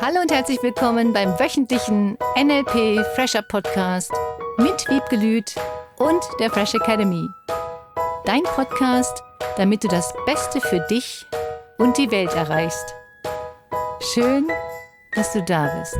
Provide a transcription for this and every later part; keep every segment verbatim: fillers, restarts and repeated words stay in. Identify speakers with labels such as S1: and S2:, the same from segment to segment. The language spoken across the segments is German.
S1: Hallo und herzlich willkommen beim wöchentlichen N L P Fresher Podcast mit Wiebke Lüth und der Fresh Academy. Dein Podcast, damit du das Beste für dich und die Welt erreichst. Schön, dass du da bist.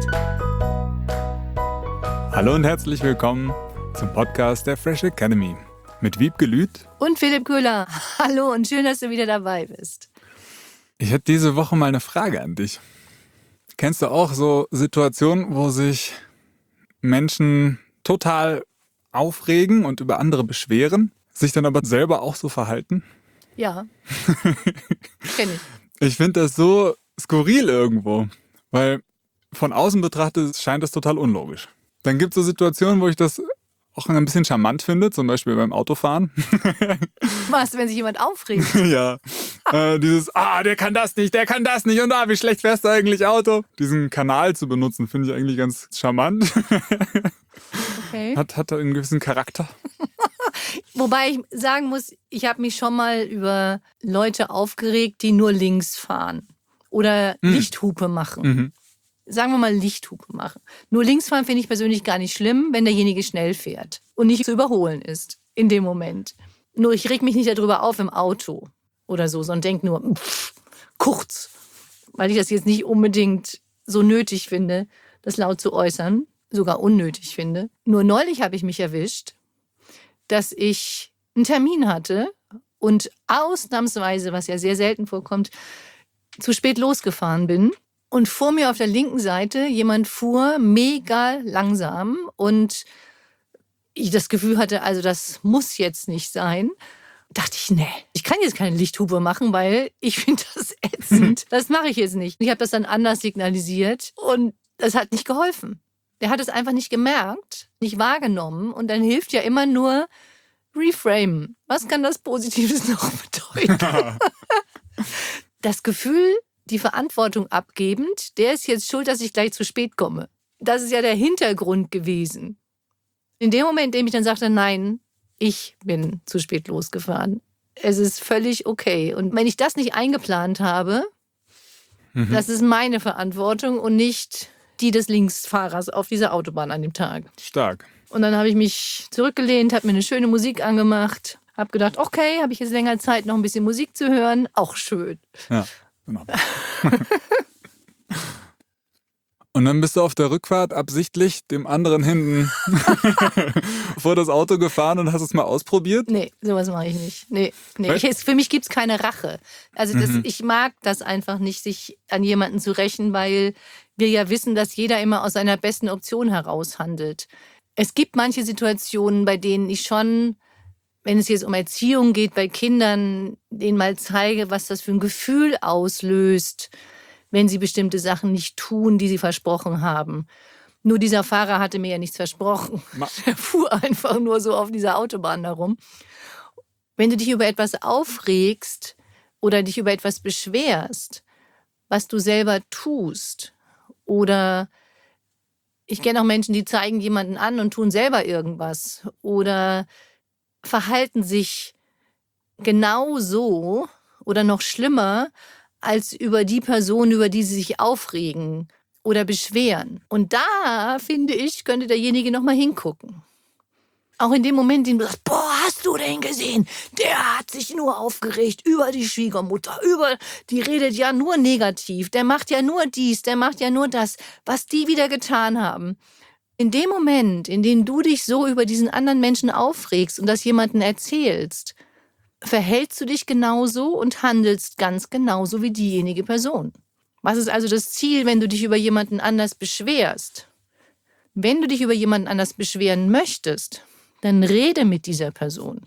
S2: Hallo und herzlich willkommen zum Podcast der Fresh Academy mit Wiebke Lüth
S1: und Philipp Köhler. Hallo und schön, dass du wieder dabei bist.
S2: Ich hätte diese Woche mal eine Frage an dich. Kennst du auch so Situationen, wo sich Menschen total aufregen und über andere beschweren, sich dann aber selber auch so verhalten?
S1: Ja, kenn ich.
S2: Ich finde das so skurril irgendwo, weil von außen betrachtet scheint das total unlogisch. Dann gibt es so Situationen, wo ich das auch ein bisschen charmant finde, zum Beispiel beim Autofahren.
S1: Was, wenn sich jemand aufregt?
S2: Ja, äh, dieses, ah, der kann das nicht, der kann das nicht und ah, wie schlecht fährst du eigentlich Auto? Diesen Kanal zu benutzen, finde ich eigentlich ganz charmant.
S1: Okay.
S2: Hat, hat einen gewissen Charakter.
S1: Wobei ich sagen muss, ich habe mich schon mal über Leute aufgeregt, die nur links fahren oder
S2: Mhm.
S1: Lichthupe machen.
S2: Mhm.
S1: Sagen wir mal Lichthupe machen. Nur links fahren finde ich persönlich gar nicht schlimm, wenn derjenige schnell fährt und nicht zu überholen ist in dem Moment. Nur ich reg mich nicht darüber auf im Auto oder so, sondern denke nur, pff, kurz, weil ich das jetzt nicht unbedingt so nötig finde, das laut zu äußern, sogar unnötig finde. Nur neulich habe ich mich erwischt, dass ich einen Termin hatte und ausnahmsweise, was ja sehr selten vorkommt, zu spät losgefahren bin. Und vor mir auf der linken Seite jemand fuhr mega langsam und ich das Gefühl hatte, also das muss jetzt nicht sein. Dachte ich, nee, ich kann jetzt keine Lichthupe machen, weil ich finde das ätzend. Das mache ich jetzt nicht. Ich habe das dann anders signalisiert und das hat nicht geholfen. Der hat es einfach nicht gemerkt, nicht wahrgenommen und dann hilft ja immer nur reframen. Was kann das Positives noch bedeuten? Das Gefühl, die Verantwortung abgebend, der ist jetzt schuld, dass ich gleich zu spät komme. Das ist ja der Hintergrund gewesen. In dem Moment, in dem ich dann sagte, nein, ich bin zu spät losgefahren. Es ist völlig okay. Und wenn ich das nicht eingeplant habe, mhm. das ist meine Verantwortung und nicht die des Linksfahrers auf dieser Autobahn an dem Tag.
S2: Stark.
S1: Und dann habe ich mich zurückgelehnt, habe mir eine schöne Musik angemacht, habe gedacht, okay, habe ich jetzt länger Zeit, noch ein bisschen Musik zu hören. Auch schön.
S2: Ja. Genau. Und dann bist du auf der Rückfahrt absichtlich dem anderen hinten vor das Auto gefahren und hast es mal ausprobiert?
S1: Nee, sowas mache ich nicht. Nee, nee. Ich, für mich gibt es keine Rache. Also das, mhm. ich mag das einfach nicht, sich an jemanden zu rächen, weil wir ja wissen, dass jeder immer aus seiner besten Option heraus handelt. Es gibt manche Situationen, bei denen ich schon, wenn es jetzt um Erziehung geht bei Kindern, denen mal zeige, was das für ein Gefühl auslöst, wenn sie bestimmte Sachen nicht tun, die sie versprochen haben. Nur dieser Fahrer hatte mir ja nichts versprochen. Er fuhr einfach nur so auf dieser Autobahn herum. Wenn du dich über etwas aufregst oder dich über etwas beschwerst, was du selber tust, oder ich kenne auch Menschen, die zeigen jemanden an und tun selber irgendwas oder verhalten sich genau so oder noch schlimmer als über die Person, über die sie sich aufregen oder beschweren. Und da, finde ich, könnte derjenige noch mal hingucken. Auch in dem Moment, in dem du sagst, boah, hast du den gesehen? Der hat sich nur aufgeregt über die Schwiegermutter, über, die redet ja nur negativ, der macht ja nur dies, der macht ja nur das, was die wieder getan haben. In dem Moment, in dem du dich so über diesen anderen Menschen aufregst und das jemandem erzählst, verhältst du dich genauso und handelst ganz genauso wie diejenige Person. Was ist also das Ziel, wenn du dich über jemanden anders beschwerst? Wenn du dich über jemanden anders beschweren möchtest, dann rede mit dieser Person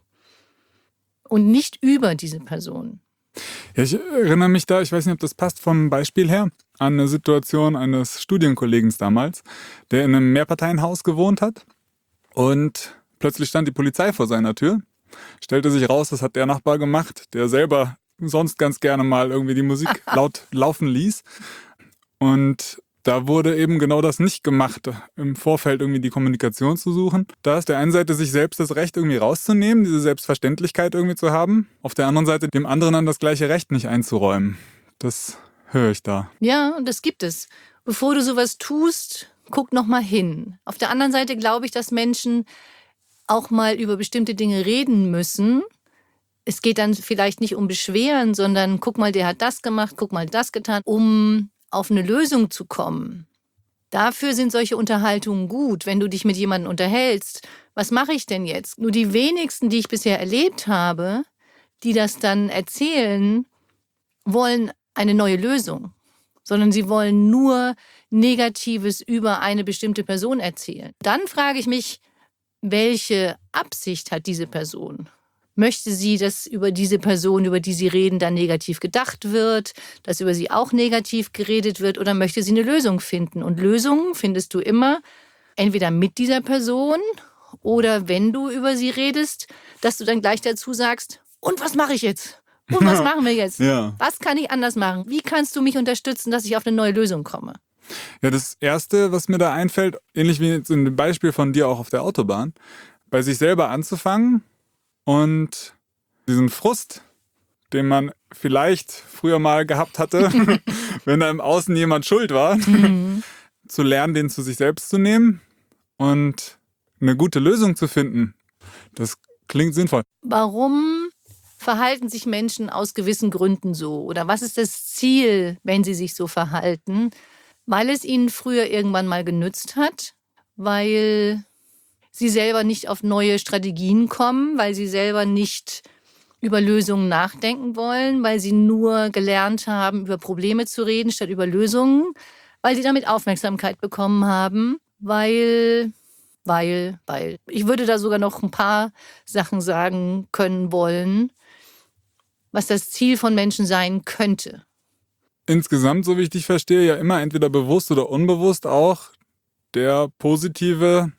S1: und nicht über diese Person.
S2: Ja, ich erinnere mich da, ich weiß nicht, ob das passt vom Beispiel her, an eine Situation eines Studienkollegen damals, der in einem Mehrparteienhaus gewohnt hat und plötzlich stand die Polizei vor seiner Tür. Stellte sich raus, das hat der Nachbar gemacht, der selber sonst ganz gerne mal irgendwie die Musik laut laufen ließ. Und da wurde eben genau das nicht gemacht, im Vorfeld irgendwie die Kommunikation zu suchen. Da ist der einen Seite sich selbst das Recht irgendwie rauszunehmen, diese Selbstverständlichkeit irgendwie zu haben. Auf der anderen Seite dem anderen dann das gleiche Recht nicht einzuräumen. Das höre ich da.
S1: Ja, und das gibt es. bevor du sowas tust, guck noch mal hin. Auf der anderen Seite glaube ich, dass Menschen auch mal über bestimmte Dinge reden müssen. Es geht dann vielleicht nicht um Beschweren, sondern guck mal, der hat das gemacht, guck mal, das getan, um auf eine Lösung zu kommen. Dafür sind solche Unterhaltungen gut, wenn du dich mit jemandem unterhältst. Was mache ich denn jetzt? Nur die wenigsten, die ich bisher erlebt habe, die das dann erzählen, wollen eine neue Lösung, sondern sie wollen nur Negatives über eine bestimmte Person erzählen. Dann frage ich mich, welche Absicht hat diese Person? Möchte sie, dass über diese Person, über die sie reden, dann negativ gedacht wird, dass über sie auch negativ geredet wird, oder möchte sie eine Lösung finden? Und Lösungen findest du immer entweder mit dieser Person oder wenn du über sie redest, dass du dann gleich dazu sagst, und was mache ich jetzt? Und was machen wir jetzt?
S2: Ja.
S1: Was kann ich anders machen? Wie kannst du mich unterstützen, dass ich auf eine neue Lösung komme?
S2: Ja, das Erste, was mir da einfällt, ähnlich wie jetzt in dem Beispiel von dir auch auf der Autobahn, bei sich selber anzufangen und diesen Frust, den man vielleicht früher mal gehabt hatte, wenn da im Außen jemand schuld war, mhm. zu lernen, den zu sich selbst zu nehmen und eine gute Lösung zu finden. Das klingt sinnvoll.
S1: Warum verhalten sich Menschen aus gewissen Gründen so? Oder was ist das Ziel, wenn sie sich so verhalten? Weil es ihnen früher irgendwann mal genützt hat, weil sie selber nicht auf neue Strategien kommen, weil sie selber nicht über Lösungen nachdenken wollen, weil sie nur gelernt haben, über Probleme zu reden statt über Lösungen, weil sie damit Aufmerksamkeit bekommen haben, weil, weil, weil. Ich würde da sogar noch ein paar Sachen sagen können wollen, was das Ziel von Menschen sein könnte.
S2: Insgesamt, so wie ich dich verstehe, ja immer entweder bewusst oder unbewusst auch der positive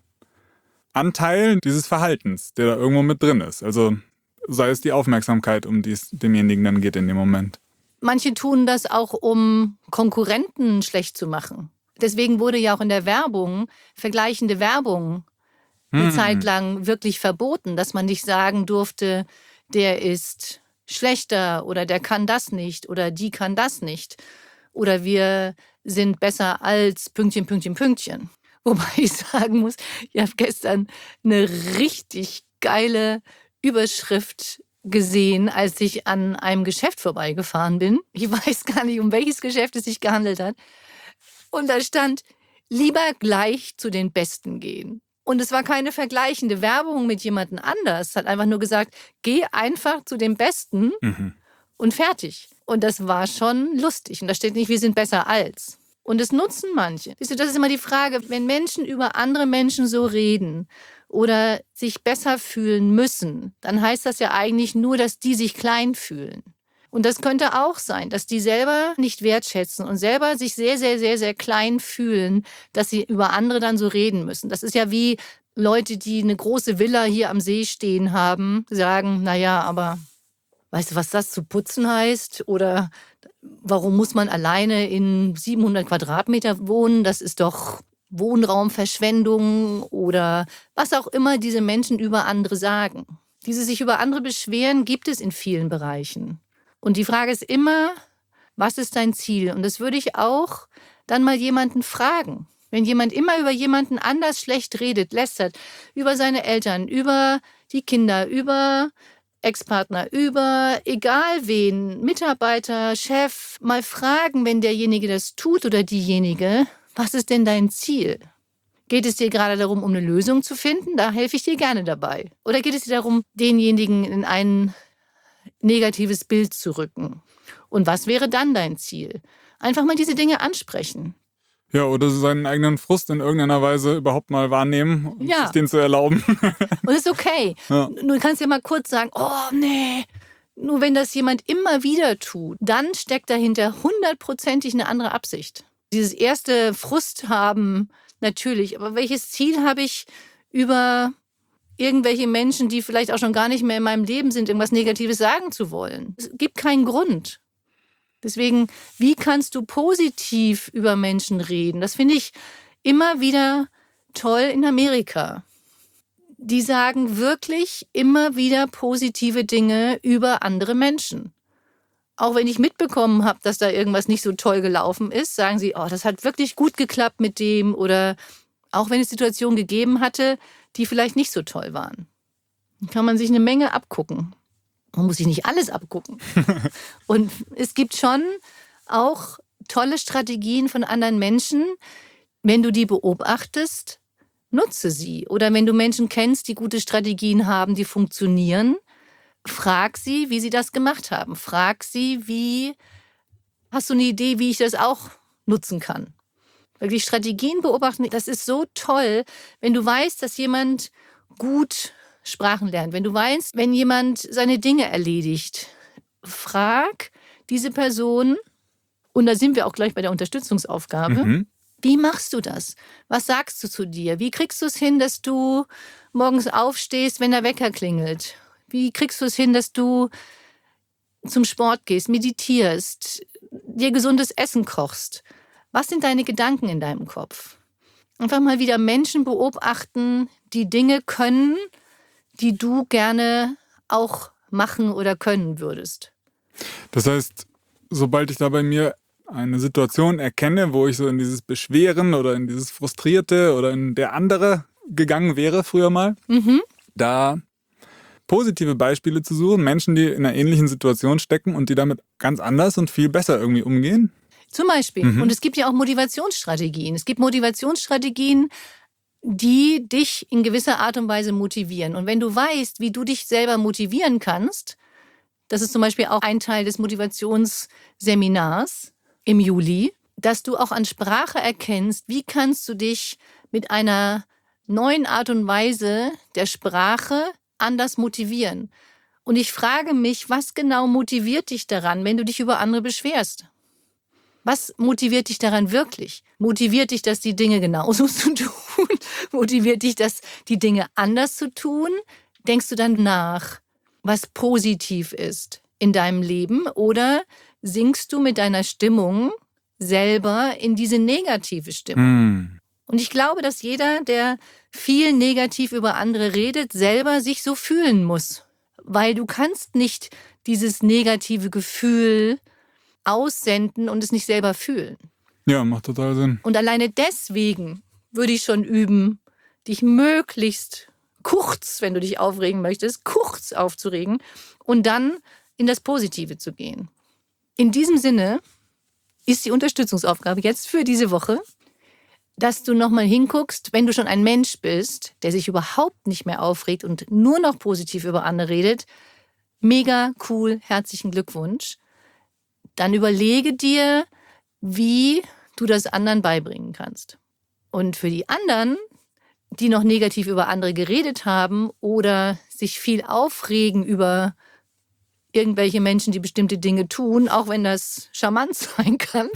S2: Anteil dieses Verhaltens, der da irgendwo mit drin ist. Also sei es die Aufmerksamkeit, um die es demjenigen dann geht in dem Moment.
S1: Manche tun das auch, um Konkurrenten schlecht zu machen. Deswegen wurde ja auch in der Werbung vergleichende Werbung eine hm. Zeit lang wirklich verboten, dass man nicht sagen durfte, der ist schlechter oder der kann das nicht oder die kann das nicht oder wir sind besser als Pünktchen, Pünktchen, Pünktchen. Wobei ich sagen muss, ich habe gestern eine richtig geile Überschrift gesehen, als ich an einem Geschäft vorbeigefahren bin. Ich weiß gar nicht, um welches Geschäft es sich gehandelt hat. Und da stand, lieber gleich zu den Besten gehen. Und es war keine vergleichende Werbung mit jemandem anders. Es hat einfach nur gesagt, geh einfach zu dem Besten mhm. und fertig. Und das war schon lustig. Und da steht nicht, wir sind besser als. Und das nutzen manche. Siehst du, das ist immer die Frage, wenn Menschen über andere Menschen so reden oder sich besser fühlen müssen, dann heißt das ja eigentlich nur, dass die sich klein fühlen. Und das könnte auch sein, dass die selber nicht wertschätzen und selber sich sehr, sehr, sehr, sehr klein fühlen, dass sie über andere dann so reden müssen. Das ist ja wie Leute, die eine große Villa hier am See stehen haben, sagen, naja, aber weißt du, was das zu putzen heißt? Oder warum muss man alleine in siebenhundert Quadratmeter wohnen? Das ist doch Wohnraumverschwendung oder was auch immer diese Menschen über andere sagen. Diese sich über andere beschweren, gibt es in vielen Bereichen. Und die Frage ist immer, was ist dein Ziel? Und das würde ich auch dann mal jemanden fragen. Wenn jemand immer über jemanden anders schlecht redet, lästert, über seine Eltern, über die Kinder, über Ex-Partner, über egal wen, Mitarbeiter, Chef, mal fragen, wenn derjenige das tut oder diejenige, was ist denn dein Ziel? Geht es dir gerade darum, um eine Lösung zu finden? Da helfe ich dir gerne dabei. Oder geht es dir darum, denjenigen in ein negatives Bild zu rücken? Und was wäre dann dein Ziel? Einfach mal diese Dinge ansprechen.
S2: Ja, oder seinen eigenen Frust in irgendeiner Weise überhaupt mal wahrnehmen, um
S1: ja.
S2: sich den zu erlauben.
S1: Und das ist okay. Ja. Du kannst ja mal kurz sagen, oh nee. Nur wenn das jemand immer wieder tut, dann steckt dahinter hundertprozentig eine andere Absicht. Dieses erste Frust haben, natürlich. Aber welches Ziel habe ich über irgendwelche Menschen, die vielleicht auch schon gar nicht mehr in meinem Leben sind, irgendwas Negatives sagen zu wollen? Es gibt keinen Grund. Deswegen, wie kannst du positiv über Menschen reden? Das finde ich immer wieder toll in Amerika. Die sagen wirklich immer wieder positive Dinge über andere Menschen. Auch wenn ich mitbekommen habe, dass da irgendwas nicht so toll gelaufen ist, sagen sie, oh, das hat wirklich gut geklappt mit dem. Oder auch wenn es Situationen gegeben hatte, die vielleicht nicht so toll waren. Dann kann man sich eine Menge abgucken. Man muss sich nicht alles abgucken. Und es gibt schon auch tolle Strategien von anderen Menschen. Wenn du die beobachtest, nutze sie. Oder wenn du Menschen kennst, die gute Strategien haben, die funktionieren, frag sie, wie sie das gemacht haben. Frag sie, wie, hast du eine Idee, wie ich das auch nutzen kann? Wirklich Strategien beobachten, das ist so toll, wenn du weißt, dass jemand gut Sprachen lernt. Wenn du weißt, wenn jemand seine Dinge erledigt, frag diese Person, und da sind wir auch gleich bei der Unterstützungsaufgabe, mhm. Wie machst du das? Was sagst du zu dir? Wie kriegst du es hin, dass du morgens aufstehst, wenn der Wecker klingelt? Wie kriegst du es hin, dass du zum Sport gehst, meditierst, dir gesundes Essen kochst? Was sind deine Gedanken in deinem Kopf? Einfach mal wieder Menschen beobachten, die Dinge können, die du gerne auch machen oder können würdest.
S2: Das heißt, sobald ich da bei mir eine Situation erkenne, wo ich so in dieses Beschweren oder in dieses Frustrierte oder in der andere gegangen wäre früher mal, mhm. da positive Beispiele zu suchen, Menschen, die in einer ähnlichen Situation stecken und die damit ganz anders und viel besser irgendwie umgehen.
S1: Zum Beispiel. Mhm. Und es gibt ja auch Motivationsstrategien. Es gibt Motivationsstrategien, die dich in gewisser Art und Weise motivieren. Und wenn du weißt, wie du dich selber motivieren kannst, das ist zum Beispiel auch ein Teil des Motivationsseminars im Juli, dass du auch an Sprache erkennst, wie kannst du dich mit einer neuen Art und Weise der Sprache anders motivieren. Und ich frage mich, was genau motiviert dich daran, wenn du dich über andere beschwerst? Was motiviert dich daran wirklich? Motiviert dich das, die Dinge genauso zu tun? Motiviert dich das, die Dinge anders zu tun? Denkst du dann nach, was positiv ist in deinem Leben? Oder sinkst du mit deiner Stimmung selber in diese negative Stimmung? Mm. Und ich glaube, dass jeder, der viel negativ über andere redet, selber sich so fühlen muss. Weil du kannst nicht dieses negative Gefühl aussenden und es nicht selber fühlen.
S2: Ja, macht total Sinn.
S1: Und alleine deswegen würde ich schon üben, dich möglichst kurz, wenn du dich aufregen möchtest, kurz aufzuregen und dann in das Positive zu gehen. In diesem Sinne ist die Unterstützungsaufgabe jetzt für diese Woche, dass du nochmal hinguckst, wenn du schon ein Mensch bist, der sich überhaupt nicht mehr aufregt und nur noch positiv über andere redet. Mega cool, herzlichen Glückwunsch. Dann überlege dir, wie du das anderen beibringen kannst. Und für die anderen, die noch negativ über andere geredet haben oder sich viel aufregen über irgendwelche Menschen, die bestimmte Dinge tun, auch wenn das charmant sein kann,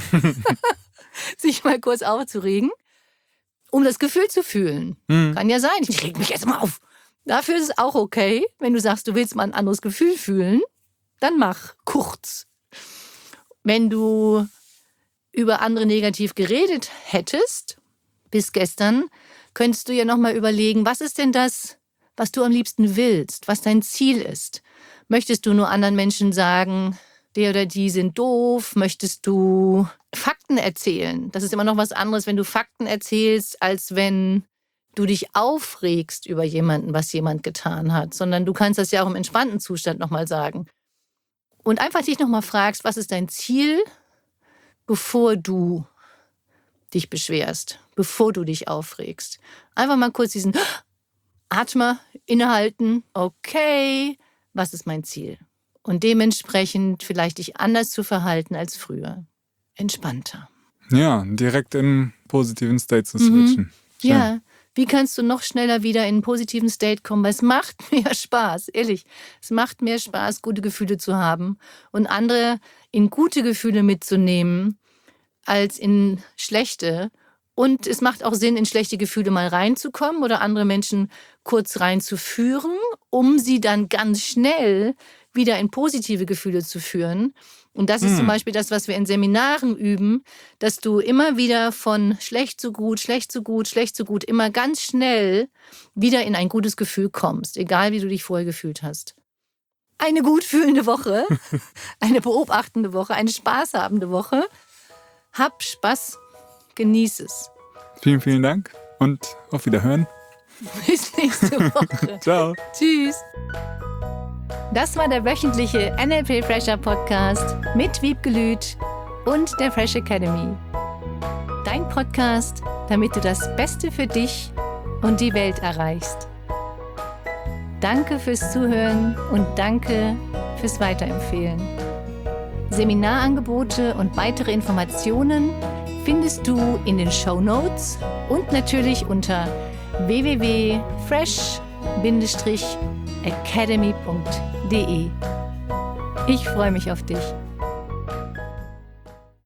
S1: sich mal kurz aufzuregen, um das Gefühl zu fühlen. Mhm. Kann ja sein, ich reg mich jetzt mal auf. Dafür ist es auch okay, wenn du sagst, du willst mal ein anderes Gefühl fühlen, dann mach kurz. Wenn du über andere negativ geredet hättest, bis gestern, könntest du ja nochmal überlegen, was ist denn das, was du am liebsten willst, was dein Ziel ist. Möchtest du nur anderen Menschen sagen, der oder die sind doof? Möchtest du Fakten erzählen? Das ist immer noch was anderes, wenn du Fakten erzählst, als wenn du dich aufregst über jemanden, was jemand getan hat. Sondern du kannst das ja auch im entspannten Zustand nochmal sagen. Und einfach dich nochmal fragst, was ist dein Ziel, bevor du dich beschwerst, bevor du dich aufregst. Einfach mal kurz diesen Atmer innehalten. Okay, was ist mein Ziel? Und dementsprechend vielleicht dich anders zu verhalten als früher. Entspannter.
S2: Ja, direkt in einen positiven State zu switchen.
S1: Mhm. Ja, wie kannst du noch schneller wieder in einen positiven State kommen? Weil es macht mir Spaß, ehrlich. Es macht mir Spaß, gute Gefühle zu haben und andere in gute Gefühle mitzunehmen, als in schlechte. Und es macht auch Sinn, in schlechte Gefühle mal reinzukommen oder andere Menschen kurz reinzuführen, um sie dann ganz schnell wieder in positive Gefühle zu führen. Und das ist hm. zum Beispiel das, was wir in Seminaren üben, dass du immer wieder von schlecht zu gut, schlecht zu gut, schlecht zu gut, immer ganz schnell wieder in ein gutes Gefühl kommst, egal wie du dich vorher gefühlt hast. eine gut fühlende Woche, eine beobachtende Woche, eine spaßhabende Woche. Hab Spaß, genieß es.
S2: Vielen, vielen Dank und auf Wiederhören.
S1: Bis nächste Woche.
S2: Ciao.
S1: Tschüss. Das war der wöchentliche N L P Fresher Podcast mit Wiebke Lüth und der Fresh Academy. Dein Podcast, damit du das Beste für dich und die Welt erreichst. Danke fürs Zuhören und danke fürs Weiterempfehlen. Seminarangebote und weitere Informationen findest du in den Shownotes und natürlich unter w w w punkt fresh academy punkt d e. Ich freue mich auf dich.